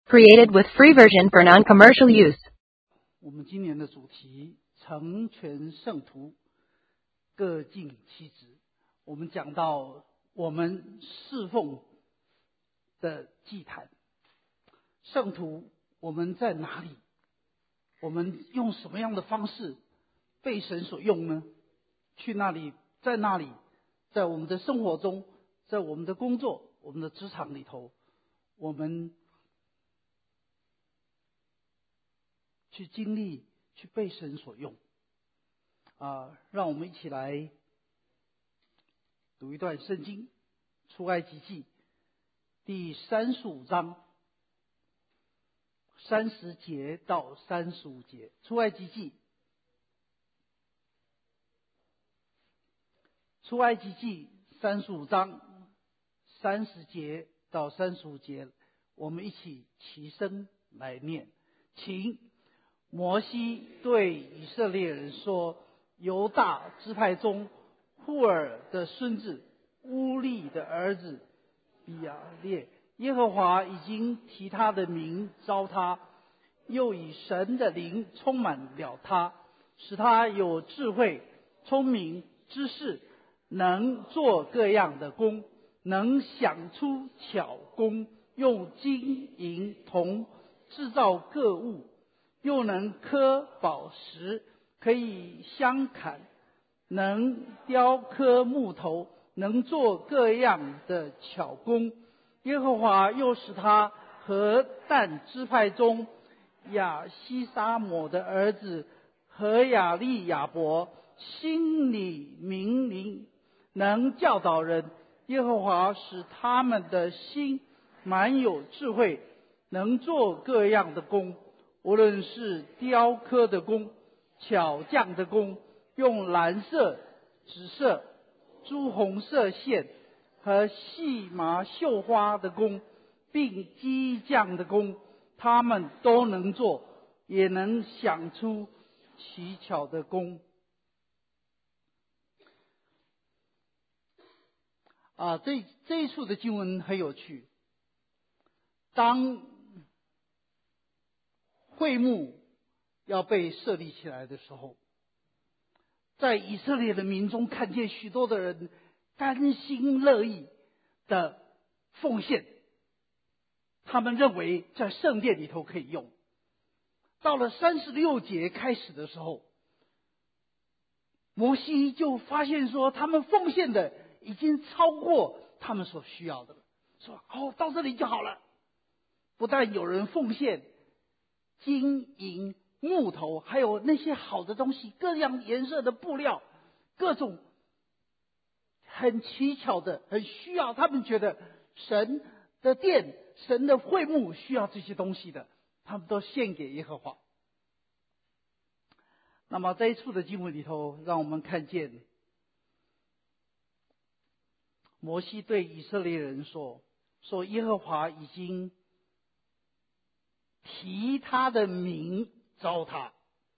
Created with free version for non-commercial use. 我们今年的主题成全圣徒，各尽其职。我们讲到我们侍奉的祭坛，圣徒我们在哪里？我们用什么样的方式被神所用呢？去那里，在那里，在我们的生活中，在我们的工作、我们的职场里头，我们去经历，去被神所用。让我们一起来读一段圣经，出埃及记第35章30节到35节。出埃及记35章30节到35节，我们一起齐声来念，请。摩西对以色列人说，犹大支派中户尔的孙子乌利的儿子比亚列，耶和华已经提他的名召他，又以神的灵充满了他，使他有智慧、聪明、知识，能做各样的工，能想出巧工，用金银铜制造各物，又能刻宝石，可以相砍，能雕刻木头，能做各样的巧工。耶和华又使他和但支派中亚西沙抹的儿子和亚利亚伯心里明灵，能教导人。耶和华使他们的心满有智慧，能做各样的工，无论是雕刻的工、巧匠的工，用蓝色、紫色、朱红色线和细麻绣花的工，并机匠的工，他们都能做，也能想出奇巧的工。这一处的经文很有趣。当会幕要被设立起来的时候，在以色列的民中看见许多的人甘心乐意的奉献，他们认为在圣殿里头可以用。到了36节开始的时候，摩西就发现说，他们奉献的已经超过他们所需要的了，说到这里就好了。不但有人奉献金银木头，还有那些好的东西，各样颜色的布料，各种很奇巧的，很需要，他们觉得神的殿、神的会幕需要这些东西的，他们都献给耶和华。那么这一处的经文里头，让我们看见摩西对以色列人说耶和华已经提他的名召他，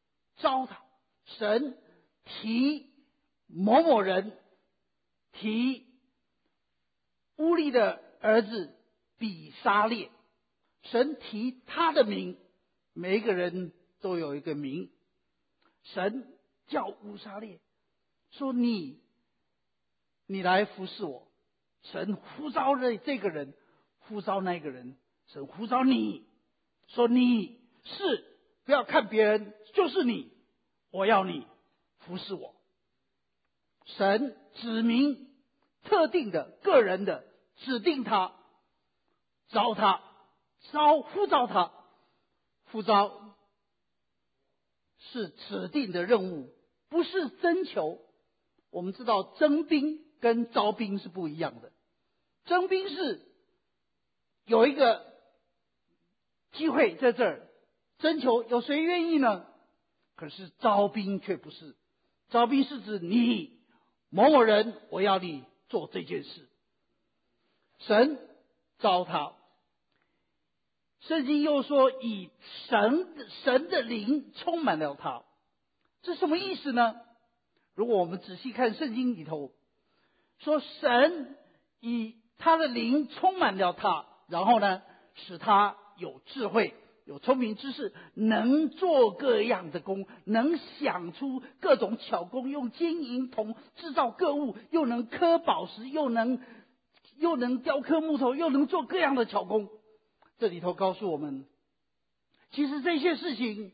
神提某某人，提乌利的儿子比沙列，神提他的名，每一个人都有一个名。神叫乌沙列说，你来服侍我。神呼召这个人，呼召那个人，神呼召你，说你是，不要看别人，就是你，我要你服侍我。神指明特定的个人的指定他，召他，呼召他。呼召是指定的任务，不是征求。我们知道征兵跟招兵是不一样的。征兵是有一个机会在这儿，征求有谁愿意呢？可是招兵却不是。招兵是指你某某人，我要你做这件事。神召他。圣经又说，以神的灵充满了他。这什么意思呢？如果我们仔细看圣经里头，说神以他的灵充满了他，然后呢，使他有智慧，有聪明知识，能做各样的工，能想出各种巧工，用金银铜制造各物，又能刻宝石，又能雕刻木头，又能做各样的巧工。这里头告诉我们，其实这些事情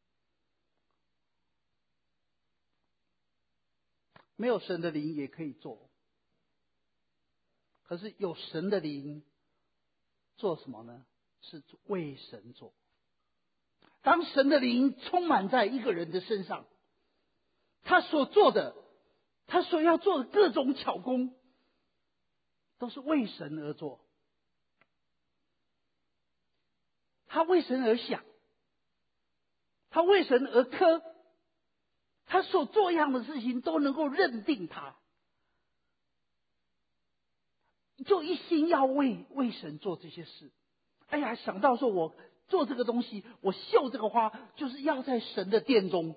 没有神的灵也可以做，可是有神的灵做什么呢？是为神做。当神的灵充满在一个人的身上，他所做的，他所要做的各种巧工，都是为神而做。他为神而想，他为神而刻，他所做样的事情都能够认定他，就一心要为神做这些事。哎呀，想到说我做这个东西，我绣这个花，就是要在神的殿中，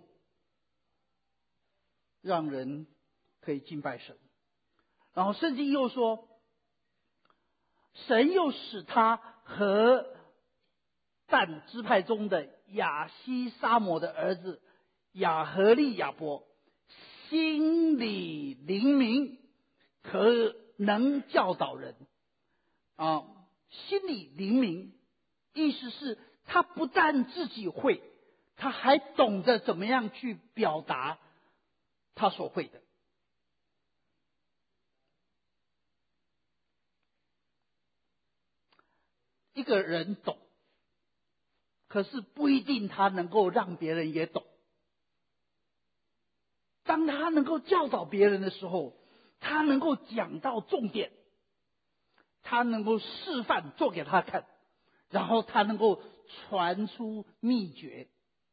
让人可以敬拜神。然后圣经又说，神又使他和但支派中的亚西沙摩的儿子亚和利亚伯心里灵明，可能教导人。心里灵明，意思是他不但自己会，他还懂得怎么样去表达他所会的。一个人懂，可是不一定他能够让别人也懂。当他能够教导别人的时候，他能够讲到重点，他能够示范做给他看，然后他能够传出秘诀。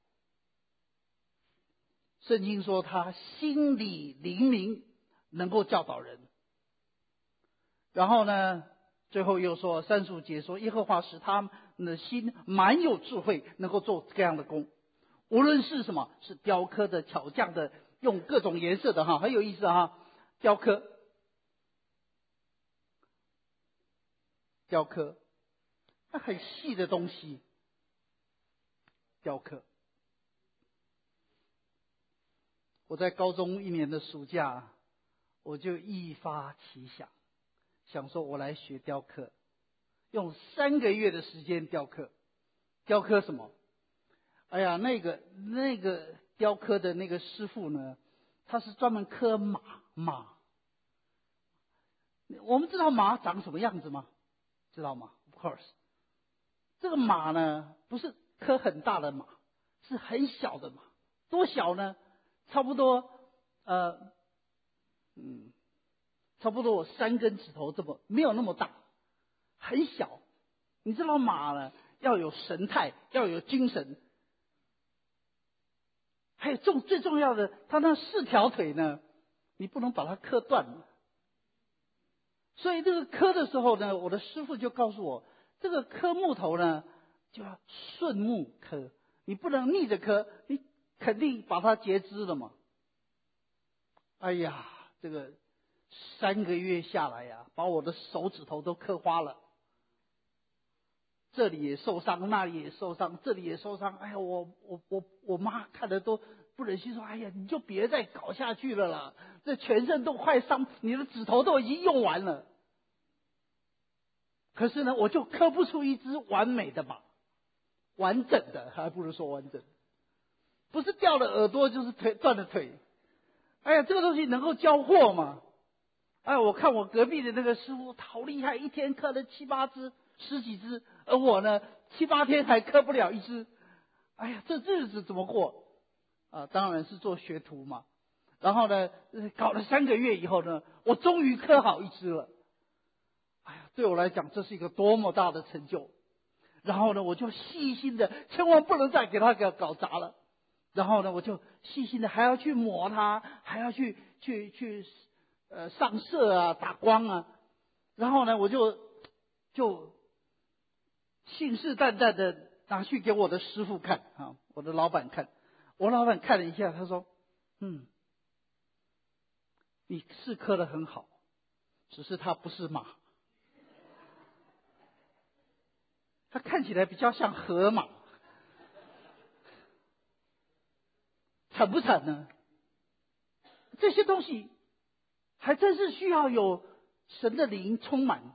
圣经说他心里灵明，能够教导人。然后呢，最后又说35节说，耶和华使他们的心满有智慧，能够做这样的工。无论是什么，是雕刻的、巧匠的，用各种颜色的很有意思雕刻那很细的东西，雕刻。我在高中1年的暑假，我就一发奇想，想说我来学雕刻，用3个月的时间雕刻。雕刻什么？哎呀，那个雕刻的那个师傅呢，他是专门刻马。我们知道马长什么样子吗？知道吗？ Of course。 这个马呢，不是刻很大的马，是很小的马。多小呢？差不多差不多我3根指头这么，没有那么大，很小。你知道马呢，要有神态，要有精神，还有最重要的，它那4条腿呢，你不能把它刻断了。所以这个刻的时候呢，我的师傅就告诉我，这个刻木头呢，就要顺木刻，你不能逆着刻，你肯定把它截肢了嘛。哎呀，这个3个月下来呀，把我的手指头都刻花了，这里也受伤，那里也受伤，这里也受伤。哎呀，我妈看的都不忍心，说：“哎呀，你就别再搞下去了啦，这全身都快伤，你的指头都已经用完了。”可是呢，我就刻不出一只完美的马，完整的，还不如说完整，不是掉了耳朵就是断了腿。哎呀，这个东西能够交货吗？哎，我看我隔壁的那个师傅好厉害，一天刻了7、8只、10几只，而我呢7、8天还刻不了一只。哎呀，这日子怎么过？当然是做学徒嘛。然后呢，搞了3个月以后呢，我终于刻好一只了。哎呀，对我来讲，这是一个多么大的成就。然后呢，我就细心的，千万不能再给它搞砸了。然后呢，我就细心的还要去磨它，还要去上色打光啊。然后呢，我就信誓旦旦的拿去给我的师傅看我的老板看。我老板看了一下，他说：“你是刻得很好，只是它不是马。” 它看起来比较像河马，惨不惨呢？这些东西还真是需要有神的灵充满。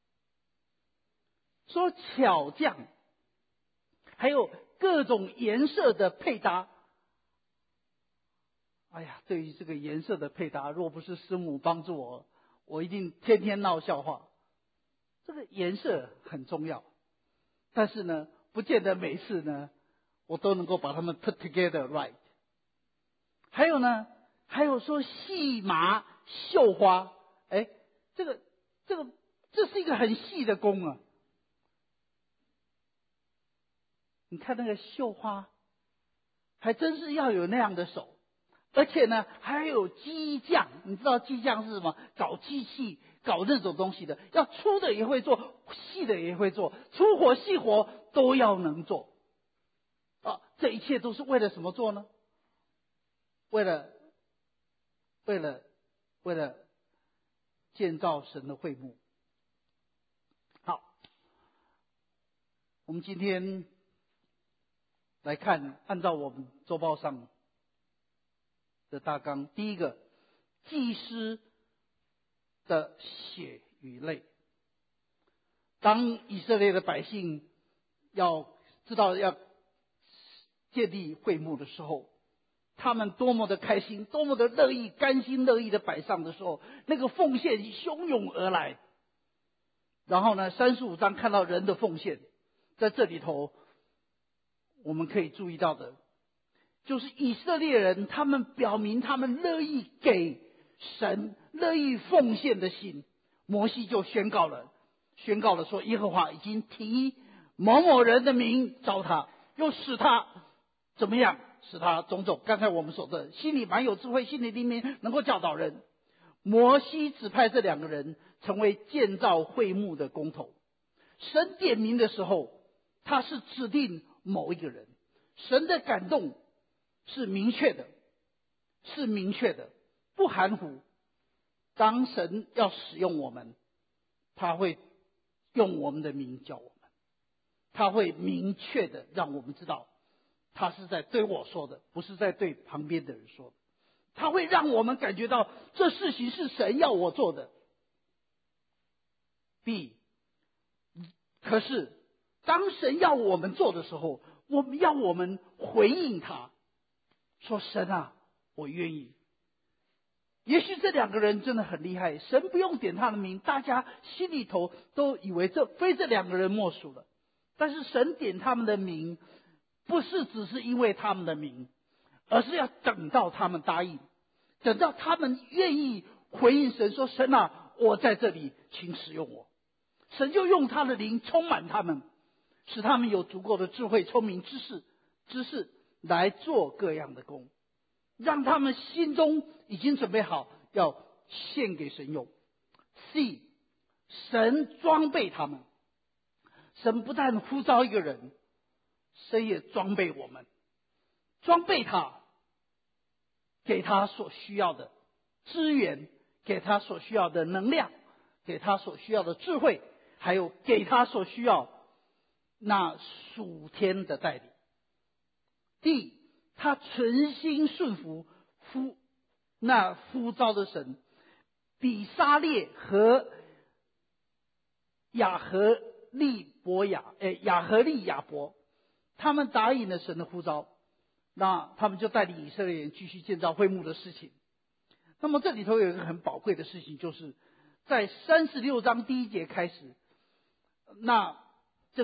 说巧匠，还有各种颜色的配搭。哎呀，对于这个颜色的配搭，若不是师母帮助我，我一定天天闹笑话。这个颜色很重要，但是呢，不见得每次呢，我都能够把它们 put together right。还有呢，还有说细麻绣花，哎，这是一个很细的工啊。你看那个绣花，还真是要有那样的手。而且呢，还有机匠，你知道机匠是什么？搞机器、搞那种东西的，要粗的也会做，细的也会做，粗活细活都要能做。这一切都是为了什么做呢？为了建造神的会幕。好，我们今天来看，按照我们周报上的大纲，第一个，祭司的血与泪。当以色列的百姓要知道要建立会幕的时候，他们多么的开心，多么的乐意，甘心乐意的摆上的时候，那个奉献汹涌而来。然后呢，35章看到人的奉献，在这里头我们可以注意到的，就是以色列人他们表明他们乐意给神、乐意奉献的心。摩西就宣告了说，耶和华已经提某某人的名召他，又使他怎么样？使他种种。刚才我们说的，心里蛮有智慧，心里灵敏，能够教导人。摩西指派这2个人成为建造会幕的工头。神点名的时候，他是指定某一个人。神的感动是明确的，不含糊。当神要使用我们，他会用我们的名叫我们，他会明确的让我们知道，他是在对我说的，不是在对旁边的人说的。他会让我们感觉到这事情是神要我做的。可是当神要我们做的时候，我们回应他，说神啊，我愿意。也许这2个人真的很厉害，神不用点他的名，大家心里头都以为非这2个人莫属了。但是神点他们的名，不是只是因为他们的名，而是要等到他们答应，等到他们愿意回应神，说神啊，我在这里，请使用我。神就用他的灵充满他们，使他们有足够的智慧、聪明、知识来做各样的工，让他们心中已经准备好要献给神用。C， 神装备他们。神不但呼召一个人，神也装备我们，装备他，给他所需要的资源，给他所需要的能量，给他所需要的智慧，还有给他所需要那属天的带领。第，他存心顺服那呼召的神。比沙列和亚和利亚伯，他们答应了神的呼召，那他们就带领以色列人继续建造会幕的事情。那么这里头有一个很宝贵的事情，就是在36章第1节开始，那这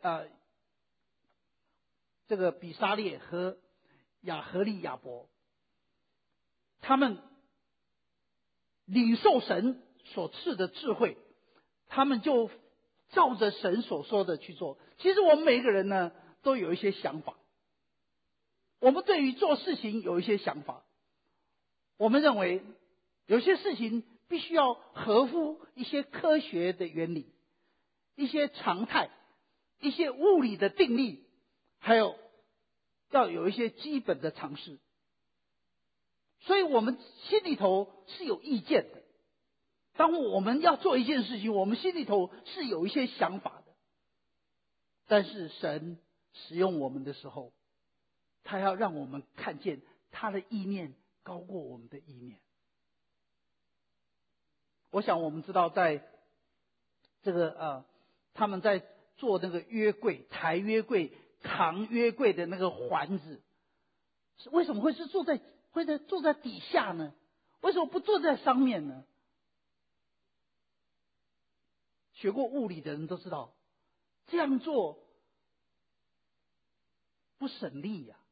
个比沙列和亚和利亚伯，他们领受神所赐的智慧，他们就照着神所说的去做。其实我们每一个人呢，都有一些想法，我们对于做事情有一些想法，我们认为有些事情必须要合乎一些科学的原理，一些常态，一些物理的定律，还有要有一些基本的常识。所以我们心里头是有意见的。当我们要做一件事情，我们心里头是有一些想法的。 但是神使用我们的时候，他要让我们看见他的意念高过我们的意念。我想我们知道，在这个他们在做那个约柜、抬约柜、扛约柜的那个环子，为什么会坐在底下呢？为什么不坐在上面呢？学过物理的人都知道，这样做不省力呀。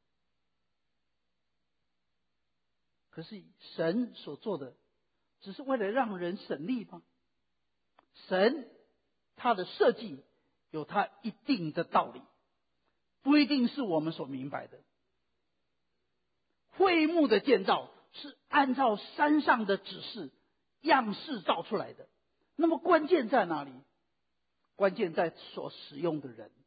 可是神所做的，只是为了让人省力吗？神他的设计有他一定的道理，不一定是我们所明白的。会幕的建造是按照山上的指示样式造出来的，那么关键在哪里？关键在所使用的人。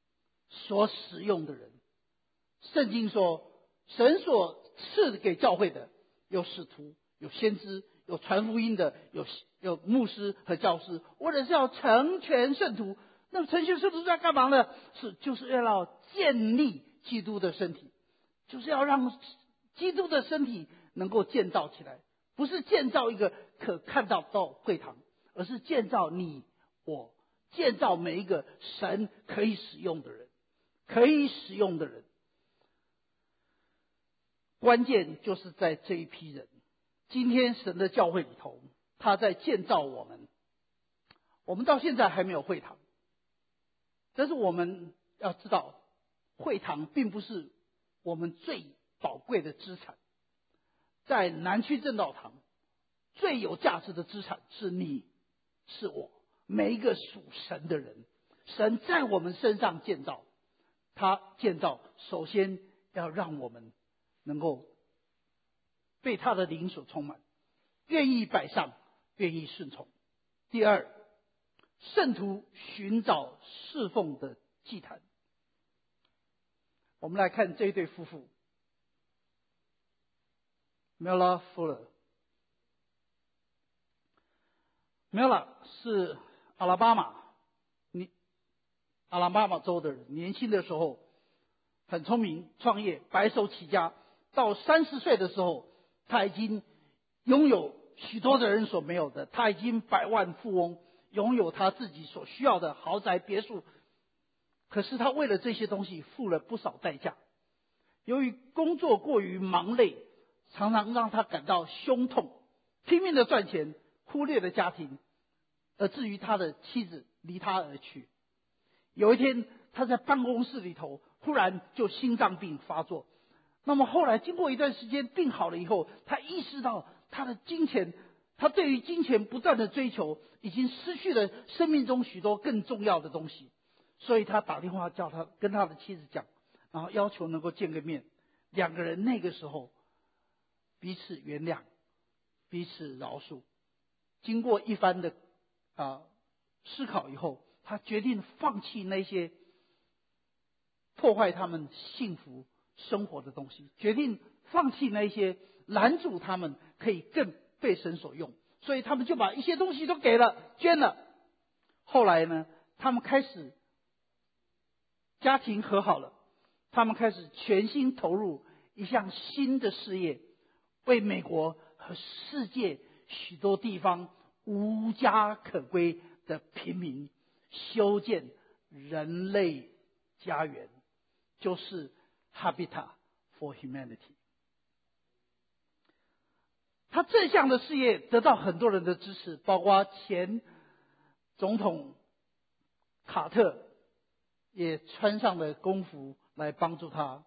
圣经说，神所赐给教会的，有使徒，有先知，有传福音的，有牧师和教师，为了是要成全圣徒。那么成全圣徒是要干嘛呢？就是要建立基督的身体，就是要让基督的身体能够建造起来，不是建造一个可看到会堂，而是建造你我，建造每一个神可以使用的人。关键就是在这一批人。今天神的教会里头，他在建造我们。我们到现在还没有会堂，但是我们要知道，会堂并不是我们最宝贵的资产。在南区正道堂，最有价值的资产是你，是我，每一个属神的人。神在我们身上建造，他建造首先要让我们能够被他的灵所充满，愿意摆上，愿意顺从。第二，圣徒寻找侍奉的祭坛。我们来看这一对夫妇 Miller Fuller。Miller 是阿拉巴马州的人，年轻的时候很聪明，创业，白手起家。到30岁的时候，他已经拥有许多的人所没有的，他已经百万富翁，拥有他自己所需要的豪宅别墅。可是他为了这些东西付了不少代价。由于工作过于忙累，常常让他感到胸痛，拼命的赚钱，忽略了家庭，而至于他的妻子离他而去。有一天，他在办公室里头，忽然就心脏病发作。那么后来经过一段时间病好了以后，他意识到他对于金钱不断的追求，已经失去了生命中许多更重要的东西。所以他打电话跟他的妻子讲，然后要求能够见个面。两个人那个时候彼此原谅，彼此饶恕。经过一番的思考以后，他决定放弃那些破坏他们幸福生活的东西，决定放弃那些拦阻他们可以更被神所用。所以他们就把一些东西都给了，捐了。后来呢，他们开始家庭和好了，他们开始全心投入一项新的事业，为美国和世界许多地方无家可归的平民修建人类家园，就是 Habitat for Humanity。 他这项的事业得到很多人的支持，包括前总统卡特也穿上了公服来帮助他。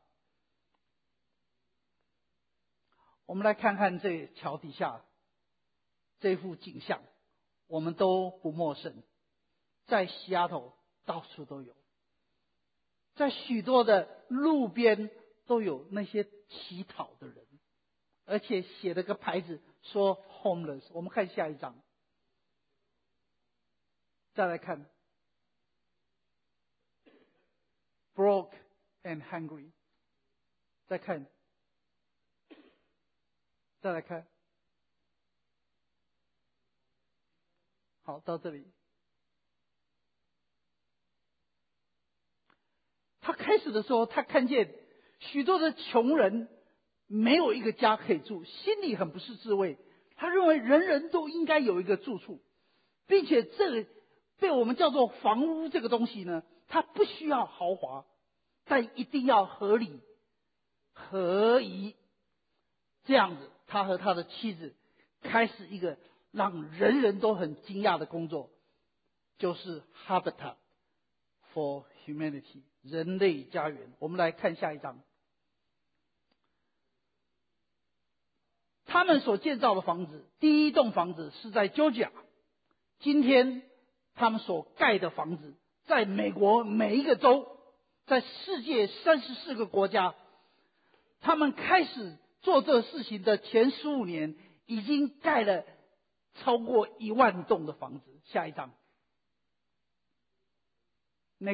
我们来看看这桥底下这幅景象，我们都不陌生，在西雅图到处都有，在许多的路边都有那些乞讨的人，而且写了个牌子说 homeless。 我们看下一张，再来看 broke and hungry， 再来看，好，到这里。 他开始的时候，他看见许多的穷人没有一个家可以住，心里很不是滋味。他认为人人都应该有一个住处，并且这个被我们叫做房屋这个东西呢，它不需要豪华，但一定要合理合宜。这样子，他和他的妻子开始一个让人人都很惊讶的工作，就是 Habitat for Humanity 人类家园。我们来看下一章。他们所建造的房子，第一栋房子是在 Georgia。今天他们所盖的房子，在美国每一个州，在世界34个国家，他们开始做这事情的前15年，已经盖了超过1万栋的房子。下一章 ，Next。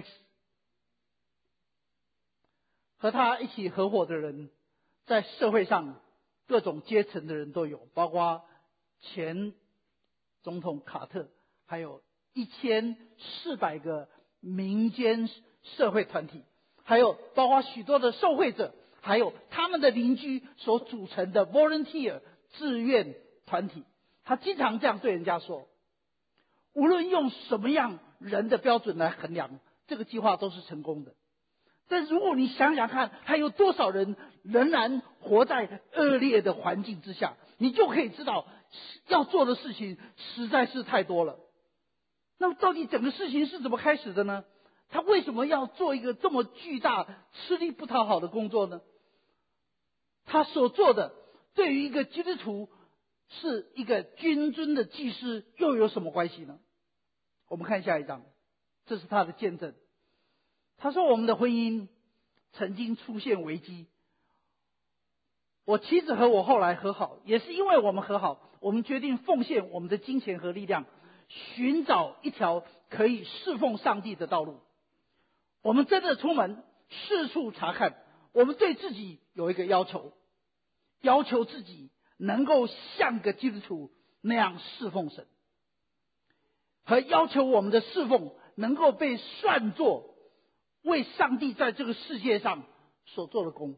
和他一起合伙的人，在社会上各种阶层的人都有，包括前总统卡特，还有1400个民间社会团体，还有包括许多的受惠者，还有他们的邻居所组成的 volunteer 志愿团体。他经常这样对人家说，无论用什么样人的标准来衡量，这个计划都是成功的。但如果你想想看，还有多少人仍然活在恶劣的环境之下，你就可以知道要做的事情实在是太多了。那么到底整个事情是怎么开始的呢？他为什么要做一个这么巨大、吃力不讨好的工作呢？他所做的对于一个基督徒是一个君尊的祭司又有什么关系呢？我们看下一章，这是他的见证。他说，我们的婚姻曾经出现危机，我妻子和我后来和好，也是因为我们和好，我们决定奉献我们的金钱和力量，寻找一条可以侍奉上帝的道路。我们真的出门四处查看，我们对自己有一个要求，要求自己能够像个基督徒那样侍奉神，和要求我们的侍奉能够被算作为上帝在这个世界上所做的工。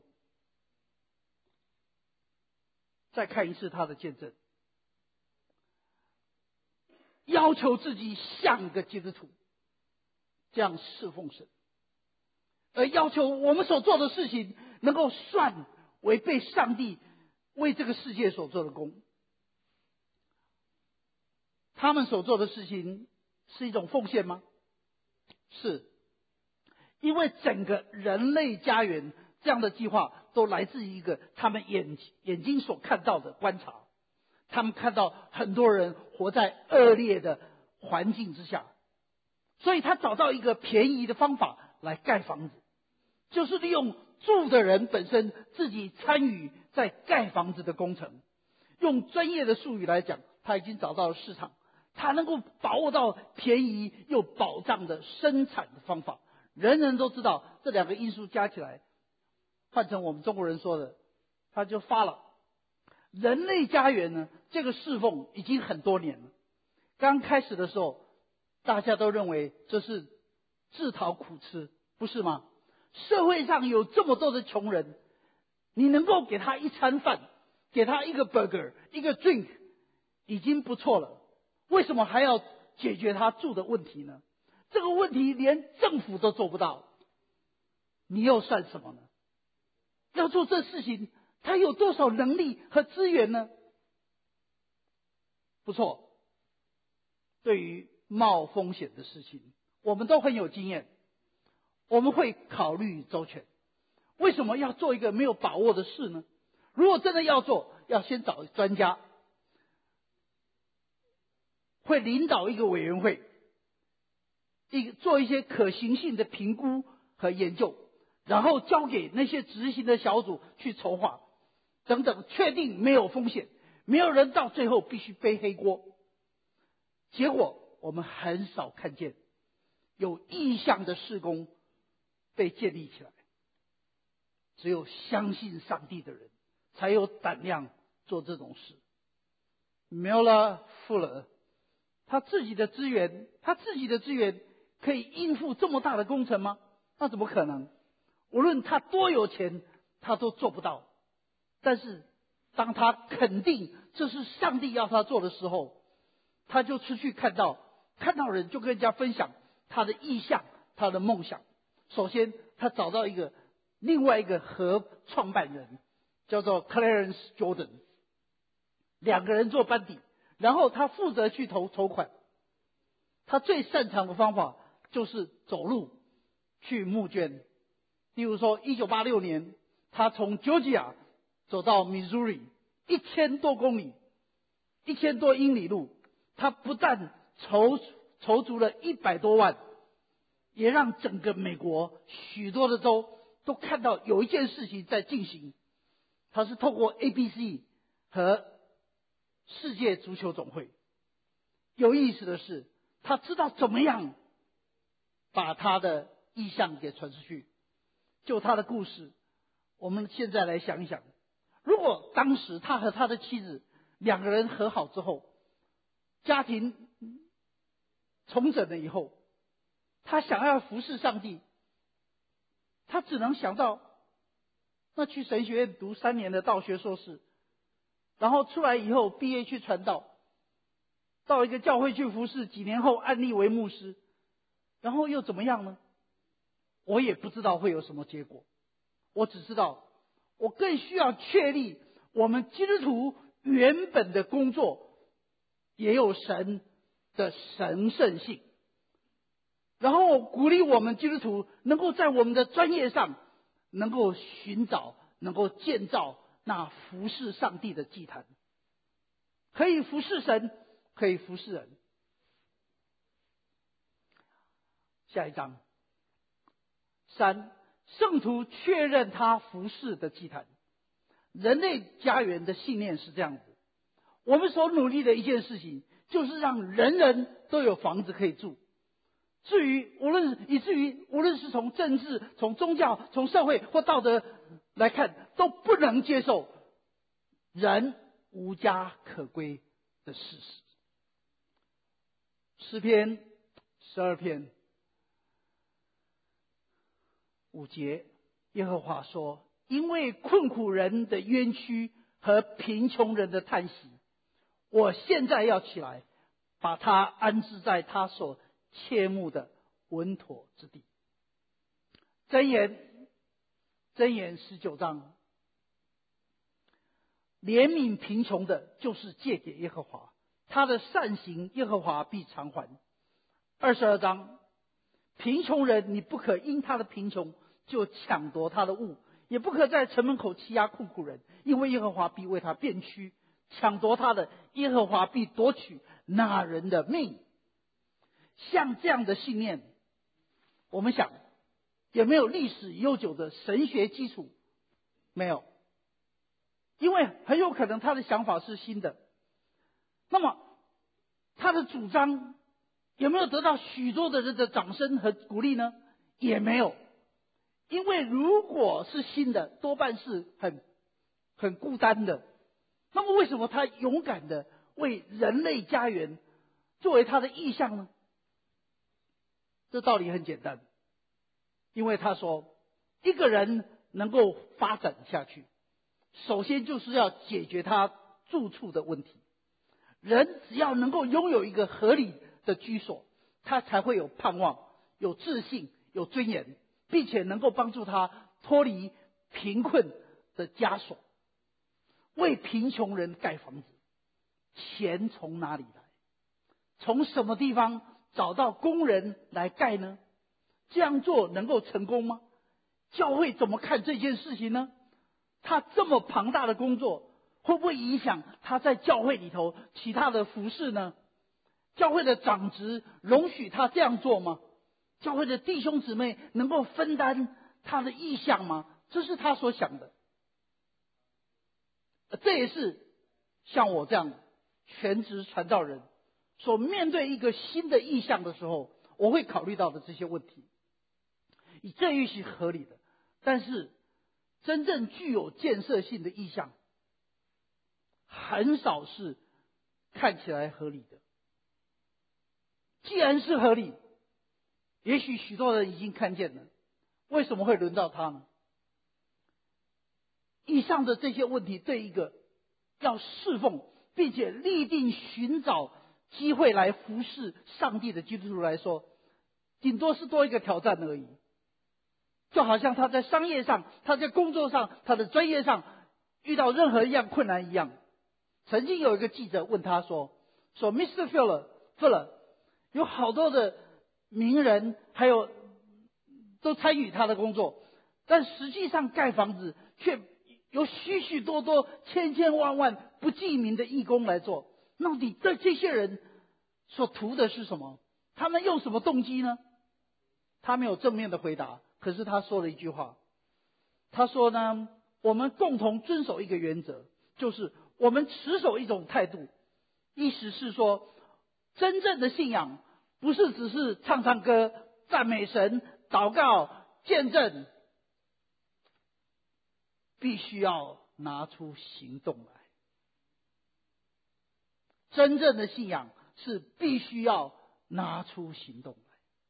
再看一次他的见证，要求自己像个基督徒这样侍奉神，而要求我们所做的事情能够算为被上帝为这个世界所做的工。他们所做的事情是一种奉献吗？是，因为整个人类家园这样的计划都来自于一个他们眼睛所看到的观察。他们看到很多人活在恶劣的环境之下，所以他找到一个便宜的方法来盖房子，就是利用住的人本身自己参与在盖房子的工程。用专业的术语来讲，他已经找到了市场，他能够把握到便宜又保障的生产的方法。人人都知道这两个因素加起来，换成我们中国人说的，他就发了。人类家园呢，这个侍奉已经很多年了。刚开始的时候，大家都认为这是自讨苦吃，不是吗？社会上有这么多的穷人，你能够给他一餐饭，给他一个 burger 一个 drink 已经不错了，为什么还要解决他住的问题呢？这个问题连政府都做不到，你又算什么呢？要做这事情，他有多少能力和资源呢？不错，对于冒风险的事情，我们都很有经验，我们会考虑周全。为什么要做一个没有把握的事呢？如果真的要做，要先找专家，会领导一个委员会，做一些可行性的评估和研究，然后交给那些执行的小组去筹划等等，确定没有风险，没有人到最后必须背黑锅。结果我们很少看见有意向的事工被建立起来，只有相信上帝的人才有胆量做这种事。Miller Fuller 他自己的资源可以应付这么大的工程吗？那怎么可能？ 无论他多有钱，他都做不到。但是当他肯定这是上帝要他做的时候，他就出去看到人就跟人家分享他的意向，他的梦想。首先他找到另外一个合创办人，叫做 Clarence Jordan， 两个人做班底，然后他负责去筹款。他最擅长的方法就是走路去募捐。例如说1986年他从 Georgia 走到 Missouri 1000多公里，1000多英里路，他不但筹足了100多万，也让整个美国许多的州都看到有一件事情在进行。他是透过 ABC 和世界足球总会。有意思的是，他知道怎么样把他的意向给传出去。就他的故事，我们现在来想一想，如果当时他和他的妻子两个人和好之后，家庭重整了以后，他想要服侍上帝，他只能想到那去神学院读3年的道学硕士，然后出来以后毕业去传道，到一个教会去服侍，几年后按立为牧师，然后又怎么样呢？我也不知道会有什么结果。我只知道我更需要确立我们基督徒原本的工作也有神的神圣性，然后鼓励我们基督徒能够在我们的专业上能够寻找，能够建造那服侍上帝的祭坛，可以服侍神，可以服侍人。下一章3，圣徒确认他服侍的祭坛。人类家园的信念是这样子，我们所努力的一件事情就是让人人都有房子可以住。以至于无论是从政治、从宗教、从社会或道德来看，都不能接受人无家可归的事实。诗篇12篇5节，耶和华说：因为困苦人的冤屈和贫穷人的叹息，我现在要起来，把他安置在他所切慕的稳妥之地。箴言19章，怜悯贫穷的，就是借给耶和华，他的善行耶和华必偿还。22章，贫穷人，你不可因他的贫穷就抢夺他的物，也不可在城门口欺压困苦人，因为耶和华必为他辩屈，抢夺他的，耶和华必夺取那人的命。像这样的信念，我们想有没有历史悠久的神学基础？没有，因为很有可能他的想法是新的。那么他的主张有没有得到许多的人的掌声和鼓励呢？也没有，因为如果是新的，多半是很孤单的。那么为什么他勇敢的为人类家园作为他的意向呢？这道理很简单，因为他说，一个人能够发展下去，首先就是要解决他住处的问题。人只要能够拥有一个合理的居所，他才会有盼望，有自信，有尊严，并且能够帮助他脱离贫困的枷锁。为贫穷人盖房子，钱从哪里来？从什么地方找到工人来盖呢？这样做能够成功吗？教会怎么看这件事情呢？他这么庞大的工作，会不会影响他在教会里头其他的服事呢？教会的长职容许他这样做吗？教会的弟兄姊妹能够分担他的意向吗？这是他所想的。这也是像我这样全职传道人所面对一个新的意向的时候，我会考虑到的这些问题。这也许合理的，但是真正具有建设性的意向很少是看起来合理的。既然是合理，也许许多人已经看见了， 为什么会轮到他呢？以上的这些问题，对一个要侍奉并且立定寻找机会来服侍上帝的基督徒来说，顶多是多一个挑战而已。就好像他在商业上，他在工作上，他的专业上遇到任何一样困难一样。曾经有一个记者问他说 Mr. Fuller， 有好多的名人还有都参与他的工作，但实际上盖房子却有许许多多千千万万不记名的义工来做。到底对这些人所图的是什么？他们用什么动机呢？他没有正面的回答，可是他说了一句话，他说呢，我们共同遵守一个原则，就是我们持守一种态度，意思是说，真正的信仰不是只是唱唱歌、赞美神、祷告、见证，必须要拿出行动来。真正的信仰是必须要拿出行动来。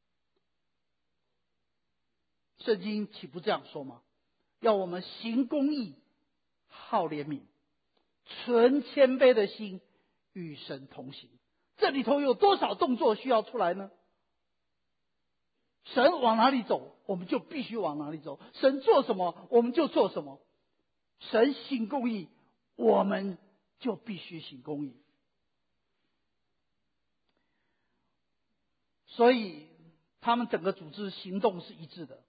圣经岂不这样说吗？要我们行公义，好怜悯，存谦卑的心，与神同行。这里头有多少动作需要出来呢？神往哪里走，我们就必须往哪里走；神做什么，我们就做什么。神行公义，我们就必须行公义。所以他们整个组织行动是一致的，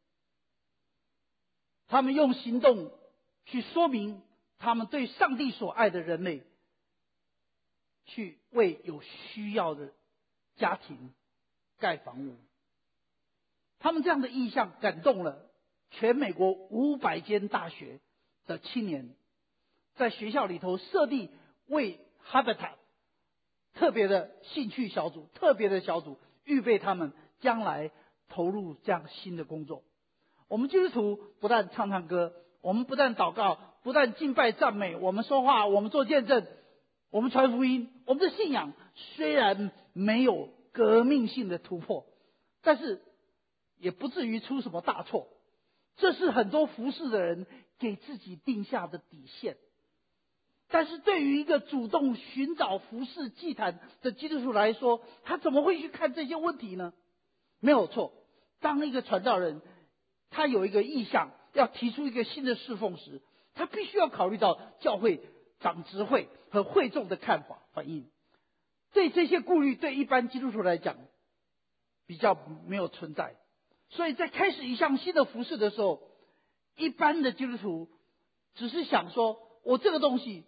他们用行动去说明他们对上帝所爱的人类，去为有需要的家庭盖房屋。他们这样的意向感动了全美国500间大学的青年，在学校里头设立为 Habitat 特别的兴趣小组、特别的小组，预备他们将来投入这样新的工作。我们基督徒不但唱唱歌，我们不但祷告，不但敬拜赞美，我们说话，我们做见证，我们传福音。我们的信仰虽然没有革命性的突破，但是也不至于出什么大错。这是很多服侍的人给自己定下的底线。但是对于一个主动寻找服侍祭坛的基督徒来说，他怎么会去看这些问题呢？没有错，当一个传道人他有一个意向要提出一个新的侍奉时，他必须要考虑到教会长执会和会众的看法反应。对这些顾虑，对一般基督徒来讲比较没有存在。所以在开始一项新的服事的时候，一般的基督徒只是想说，我这个东西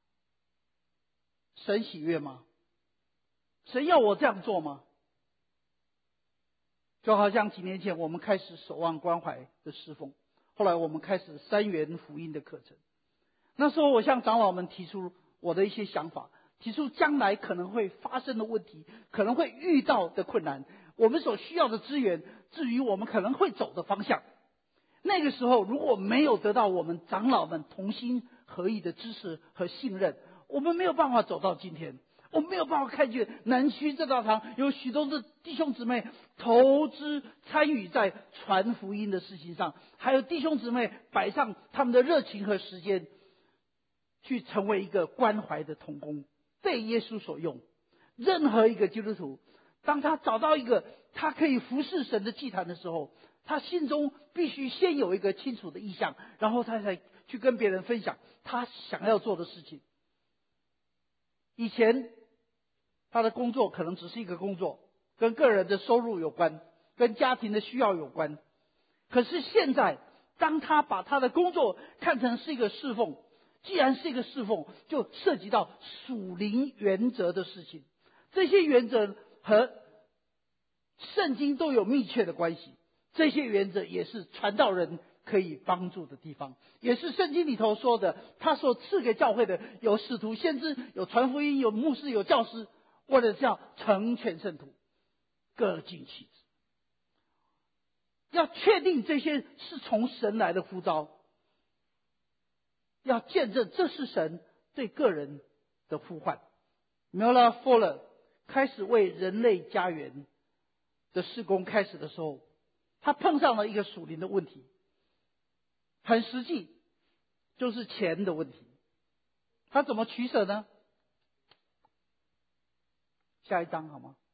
神喜悦吗？神要我这样做吗？就好像几年前我们开始守望关怀的侍奉，后来我们开始3元福音的课程。那时候我向长老们提出我的一些想法，提出将来可能会发生的问题，可能会遇到的困难，我们所需要的资源，至于我们可能会走的方向。那个时候如果没有得到我们长老们同心合意的支持和信任，我们没有办法走到今天。我们没有办法看见南区这道堂有许多的弟兄姊妹投资参与在传福音的事情上，还有弟兄姊妹摆上他们的热情和时间，去成为一个关怀的同工，被耶稣所用。任何一个基督徒，当他找到一个他可以服侍神的祭坛的时候，他心中必须先有一个清楚的意向，然后他才去跟别人分享他想要做的事情。以前他的工作可能只是一个工作，跟个人的收入有关，跟家庭的需要有关。可是现在当他把他的工作看成是一个侍奉，既然是一个侍奉，就涉及到属灵原则的事情。这些原则和圣经都有密切的关系，这些原则也是传道人可以帮助的地方，也是圣经里头说的，他所赐给教会的有使徒先知，有传福音，有牧师，有教师，为了这样成全圣徒，各尽其职。要确定这些是从神来的呼召，要见证这是神对个人的呼唤。Miller Fuller 开始为人类家园的事工开始的时候， 他碰上了一个属灵的问题，很实际，就是钱的问题。他怎么取舍呢？下一章好吗？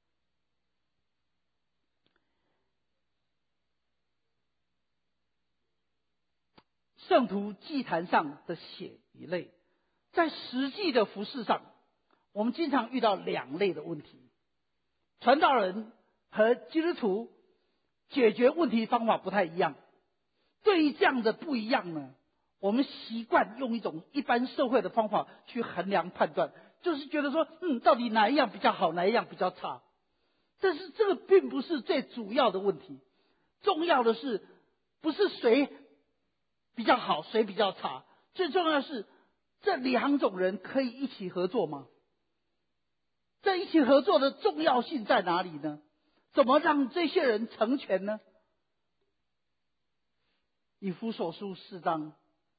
圣徒祭坛上的血与泪，在实际的服事上，我们经常遇到两类的问题。传道人和基督徒解决问题方法不太一样。对于这样的不一样呢，我们习惯用一种一般社会的方法去衡量判断，就是觉得说，到底哪一样比较好，哪一样比较差。但是这个并不是最主要的问题，重要的是不是谁比较好，谁比较差，最重要的是这两种人可以一起合作吗？这一起合作的重要性在哪里呢？怎么让这些人成全呢？以弗所书4章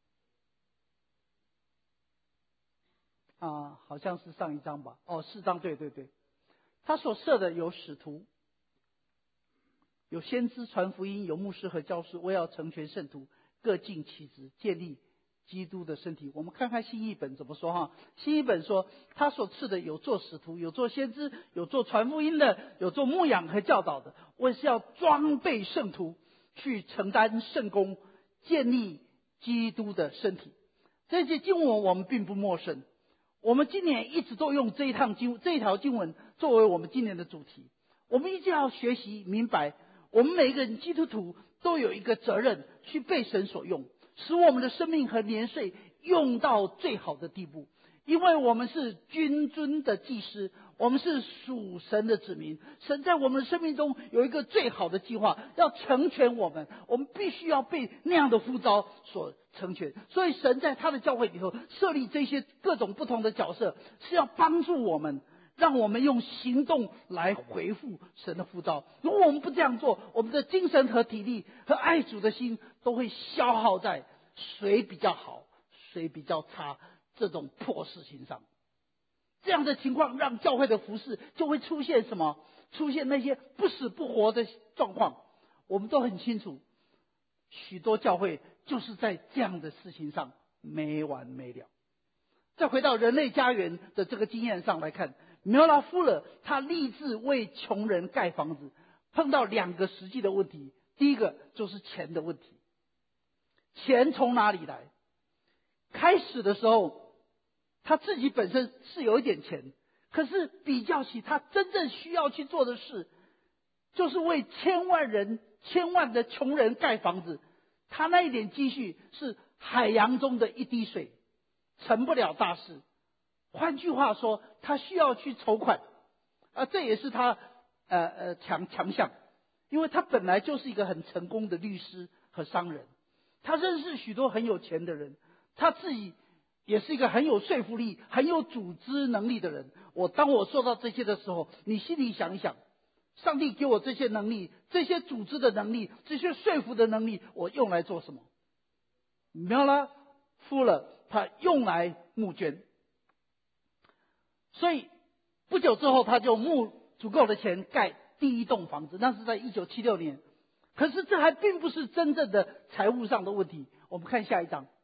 好像是上一章吧，4章，对，他所设的有使徒，有先知传福音，有牧师和教师，为要成全圣徒，各尽其职，建立基督的身体。我们看看新译本怎么说新译本说，他所赐的有做使徒，有做先知，有做传福音的，有做牧养和教导的，为是要装备圣徒，去承担圣工，建立基督的身体。这些经文我们并不陌生，我们今年一直都用这一条经文作为我们今年的主题。我们一定要学习明白，我们每一个人基督徒都有一个责任，去被神所用，使我们的生命和年岁用到最好的地步。因为我们是君尊的祭司，我们是属神的子民，神在我们的生命中有一个最好的计划，要成全我们，我们必须要被那样的呼召所成全。所以神在他的教会里头设立这些各种不同的角色，是要帮助我们，让我们用行动来回复神的呼召。如果我们不这样做，我们的精神和体力和爱主的心都会消耗在谁比较好，谁比较差这种破事情上。这样的情况让教会的服事就会出现什么？出现那些不死不活的状况。我们都很清楚，许多教会就是在这样的事情上没完没了。再回到人类家园的这个经验上来看，苗拉夫勒他立志为穷人盖房子，碰到两个实际的问题。第一个就是钱的问题，钱从哪里来？开始的时候他自己本身是有一点钱，可是比较起他真正需要去做的事，就是为千万的穷人盖房子，他那一点积蓄是海洋中的一滴水，成不了大事。换句话说，他需要去筹款，这也是他强项，因为他本来就是一个很成功的律师和商人，他认识许多很有钱的人，他自己也是一个很有说服力、很有组织能力的人。当我说到这些的时候，你心里想一想，上帝给我这些能力、这些组织的能力、这些说服的能力，我用来做什么？苗拉夫勒他用来募捐，所以不久之后他就募足够的钱盖第一栋房子，那是在1976年。可是这还并不是真正的财务上的问题。我们看下一章。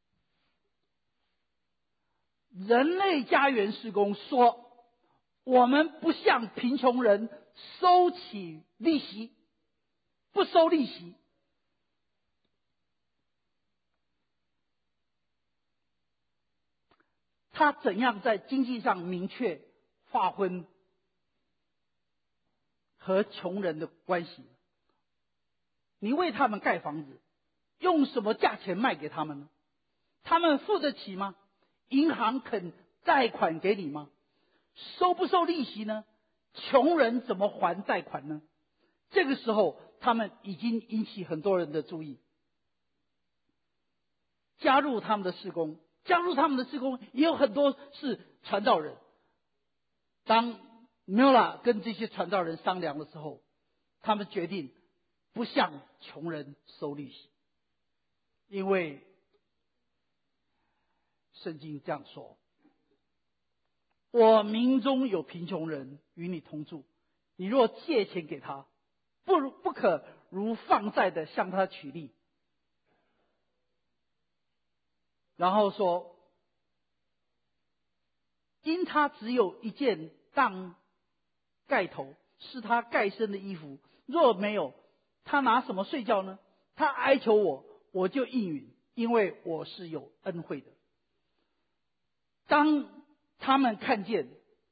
人类家园事工说，我们不向贫穷人收取利息，不收利息。他怎样在经济上明确划分和穷人的关系？你为他们盖房子，用什么价钱卖给他们呢？他们付得起吗？银行肯贷款给你吗？收不收利息呢？穷人怎么还贷款呢？这个时候他们已经引起很多人的注意，加入他们的事工也有很多是传道人。当 Miller 跟这些传道人商量的时候，他们决定不向穷人收利息，因为圣经这样说，我民中有贫穷人与你同住，你若借钱给他，不可如放债的向他取利。然后说，因他只有一件当盖头，是他盖身的衣服，若没有，他拿什么睡觉呢？他哀求我，我就应允，因为我是有恩惠的。当他们看见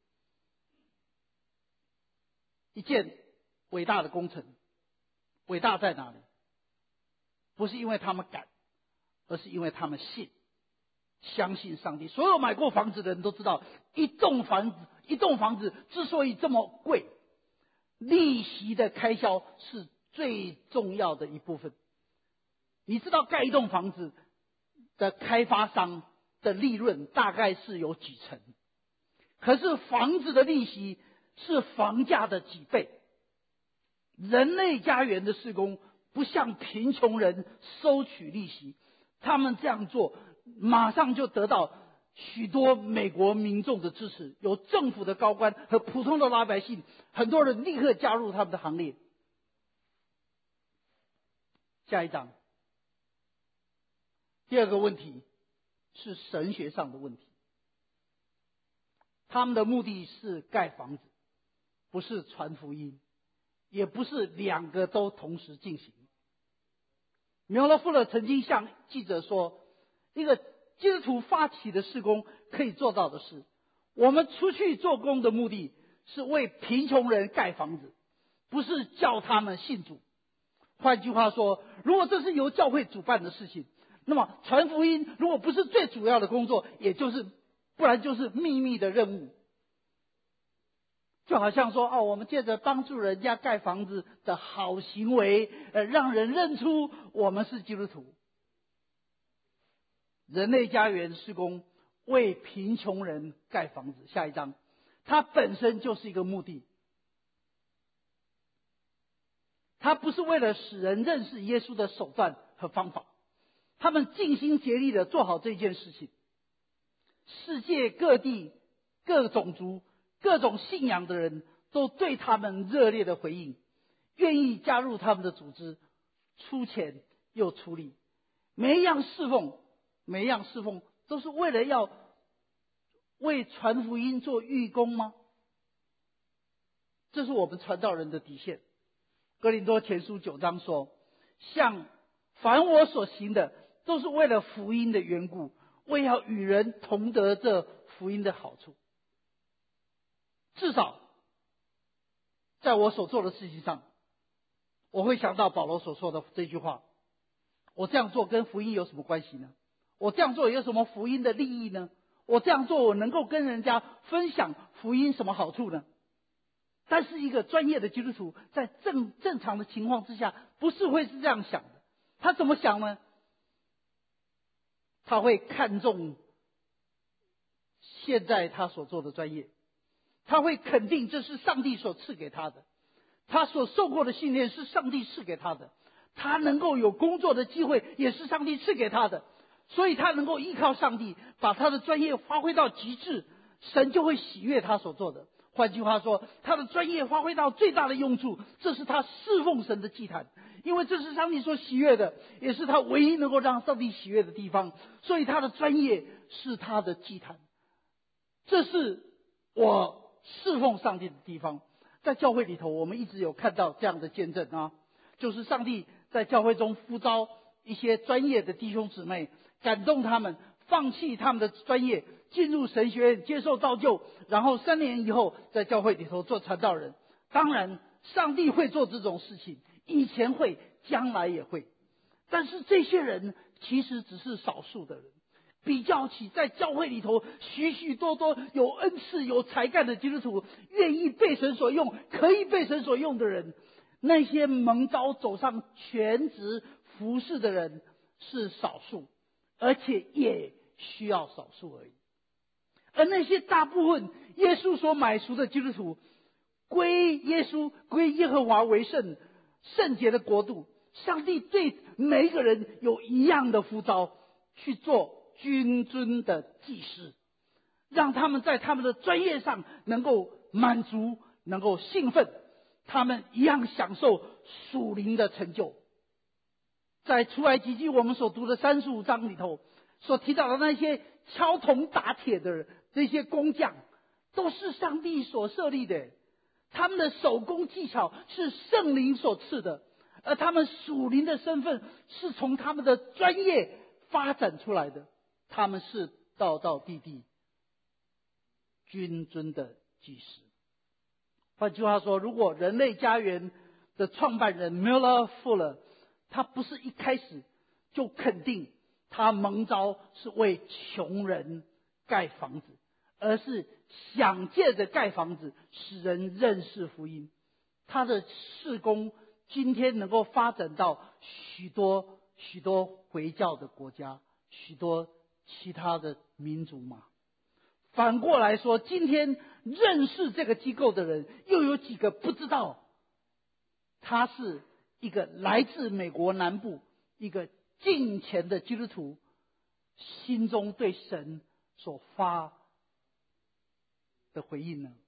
一件伟大的工程，伟大在哪里？不是因为他们敢，而是因为他们信，相信上帝。所有买过房子的人都知道，一栋房子之所以这么贵，利息的开销是最重要的一部分。你知道盖一栋房子的开发商的利润大概是有几成，可是房子的利息是房价的几倍。人类家园的事工不向贫穷人收取利息，他们这样做马上就得到许多美国民众的支持，有政府的高官和普通的老百姓，很多人立刻加入他们的行列。下一章，第二个问题是神学上的问题。他们的目的是盖房子，不是传福音，也不是两个都同时进行。米勒富勒曾经向记者说，一个基督徒发起的事工可以做到的事，我们出去做工的目的是为贫穷人盖房子，不是叫他们信主。换句话说，如果这是由教会主办的事情，那么传福音如果不是最主要的工作，不然就是秘密的任务。就好像说，我们借着帮助人家盖房子的好行为，让人认出我们是基督徒。人类家园事工为贫穷人盖房子，下一章，它本身就是一个目的。它不是为了使人认识耶稣的手段和方法，他们尽心竭力的做好这件事情。世界各地、各种族、各种信仰的人都对他们热烈的回应，愿意加入他们的组织，出钱又出力。每一样侍奉都是为了要为传福音做义工吗？这是我们传道人的底线。哥林多前书9章说，像凡我所行的，都是为了福音的缘故，为要与人同得这福音的好处。至少在我所做的事情上，我会想到保罗所说的这句话，我这样做跟福音有什么关系呢？我这样做有什么福音的利益呢？我这样做我能够跟人家分享福音什么好处呢？但是一个专业的基督徒在正常的情况之下，不是会是这样想的。他怎么想呢？他会看重现在他所做的专业，他会肯定这是上帝所赐给他的，他所受过的训练是上帝赐给他的，他能够有工作的机会也是上帝赐给他的，所以他能够依靠上帝把他的专业发挥到极致，神就会喜悦他所做的。换句话说，他的专业发挥到最大的用处，这是他侍奉神的祭坛，因为这是上帝所喜悦的，也是他唯一能够让上帝喜悦的地方，所以他的专业是他的祭坛。这是我侍奉上帝的地方。在教会里头，我们一直有看到这样的见证啊，就是上帝在教会中呼召一些专业的弟兄姊妹，感动他们放弃他们的专业，进入神学院接受造就，然后3年以后在教会里头做传道人。当然上帝会做这种事情，以前会，将来也会，但是这些人其实只是少数的人。比较起在教会里头许许多多有恩赐有才干的基督徒，愿意被神所用，可以被神所用的人，那些蒙召走上全职服侍的人是少数，而且也需要少数而已。而那些大部分耶稣所买赎的基督徒，归耶稣归耶和华为圣，圣洁的国度，上帝对每一个人有一样的呼召，去做君尊的祭司，让他们在他们的专业上能够满足，能够兴奋。 他们一样享受属灵的成就。在出埃及记我们所读的35章里头所提到的那些敲铜打铁的这些工匠，都是上帝所设立的，他们的手工技巧是圣灵所赐的，而他们属灵的身份是从他们的专业发展出来的，他们是道道地地君尊的祭司。换句话说，如果人类家园的创办人 Miller Fuller 他不是一开始就肯定他蒙召是为穷人盖房子，而是想借着盖房子使人认识福音，他的事工今天能够发展到许多回教的国家，许多其他的民族嘛。反过来说，今天认识这个机构的人又有几个不知道他是一个来自美国南部一个敬虔的基督徒，心中对神所发的回应呢？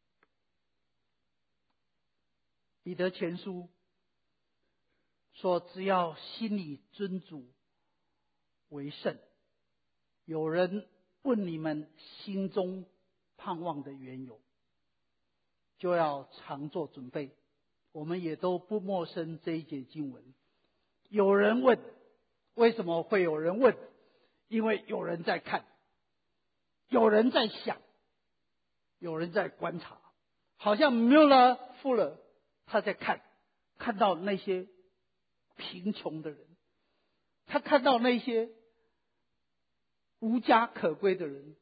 彼得前书说，只要心里尊主为圣，有人问你们心中盼望的缘由，就要常做准备。我们也都不陌生这一节经文。有人问，为什么会有人问？因为有人在看，有人在想，有人在观察。好像 Miller Fuller 他在看到那些贫穷的人，他看到那些无家可归的人，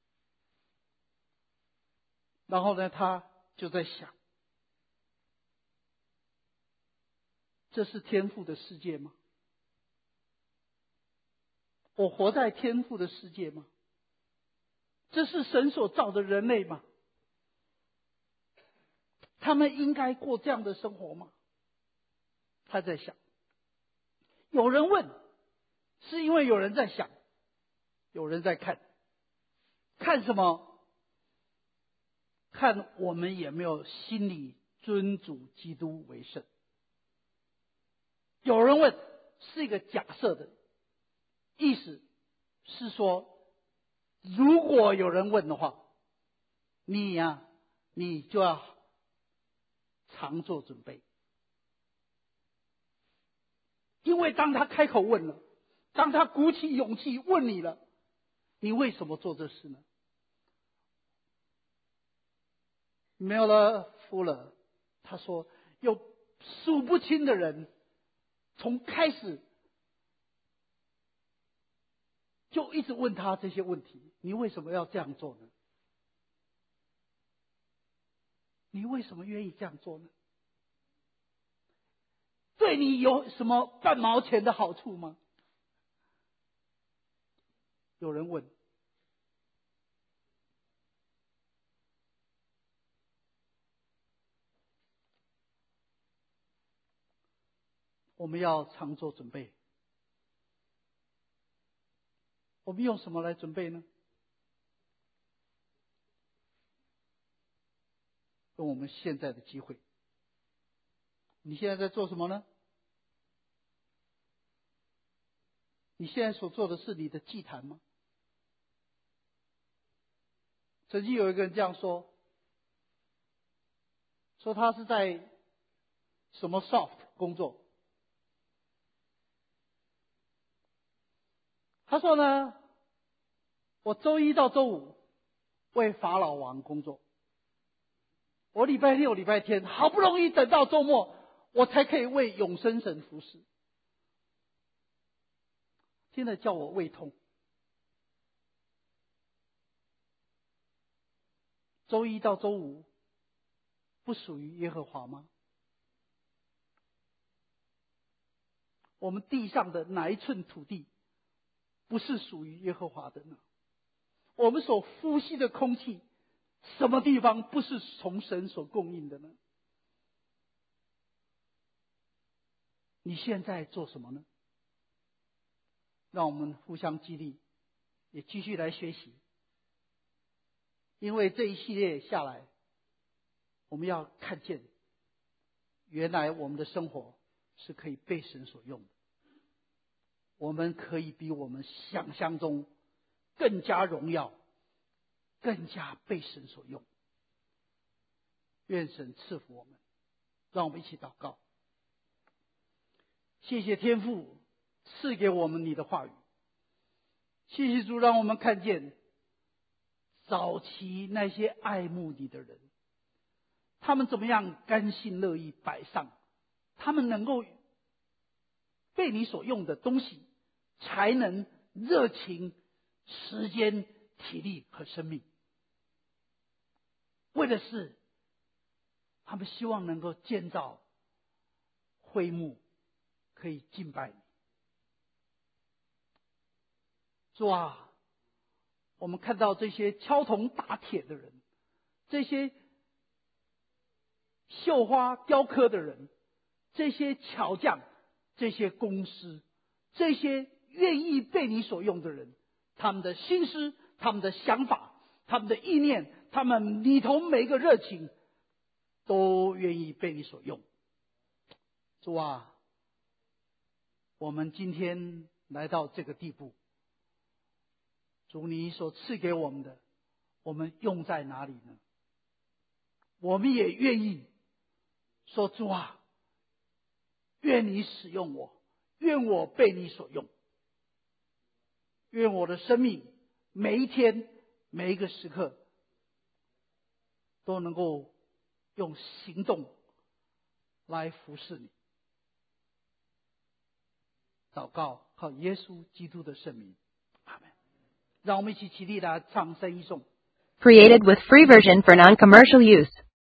然后呢，他就在想，这是天父的世界吗？我活在天父的世界吗？这是神所造的人类吗？他们应该过这样的生活吗？他在想。有人问，是因为有人在想，有人在看。看什么？看我们有没有心里尊主基督为圣。有人问，是一个假设的意思，是说如果有人问的话，你就要常做准备。因为当他开口问了，当他鼓起勇气问你了，你为什么做这事呢？ Miller Fuller 他说，有数不清的人从开始就一直问他这些问题，你为什么要这样做呢？你为什么愿意这样做呢？对你有什么半毛钱的好处吗？有人问。我们要常做准备。我们用什么来准备呢？用我们现在的机会。你现在在做什么呢？你现在所做的是你的祭坛吗？曾经有一个人这样说，说他是在什么 soft 工作。他说呢，我周一到周五为法老王工作，我礼拜六礼拜天好不容易等到周末，我才可以为永生神服侍。听了叫我胃痛。周一到周五不属于耶和华吗？我们地上的哪一寸土地不是属于耶和华的呢？我们所呼吸的空气，什么地方不是从神所供应的呢？你现在做什么呢？让我们互相激励，也继续来学习。因为这一系列下来，我们要看见原来我们的生活是可以被神所用的，我们可以比我们想象中更加荣耀，更加被神所用。愿神赐福我们，让我们一起祷告。谢谢天父赐给我们你的话语，谢谢主让我们看见早期那些爱慕你的人，他们怎么样甘心乐意摆上他们能够被你所用的东西，才能、热情、时间、体力和生命，为的是他们希望能够建造会幕，可以敬拜你。主啊，我们看到这些敲铜打铁的人，这些绣花雕刻的人，这些巧匠，这些工师，这些愿意被你所用的人，他们的心思，他们的想法，他们的意念，他们里头每一个热情，都愿意被你所用。主啊，我们今天来到这个地步，主你所赐给我们的，我们用在哪里呢？我们也愿意说，主啊，愿你使用我，愿我被你所用，愿我的生命每一天每一个时刻都能够用行动来服侍你。祷告靠耶稣基督的圣名，阿们。让我们一起起立来唱圣一颂。 Created with free version for non-commercial use.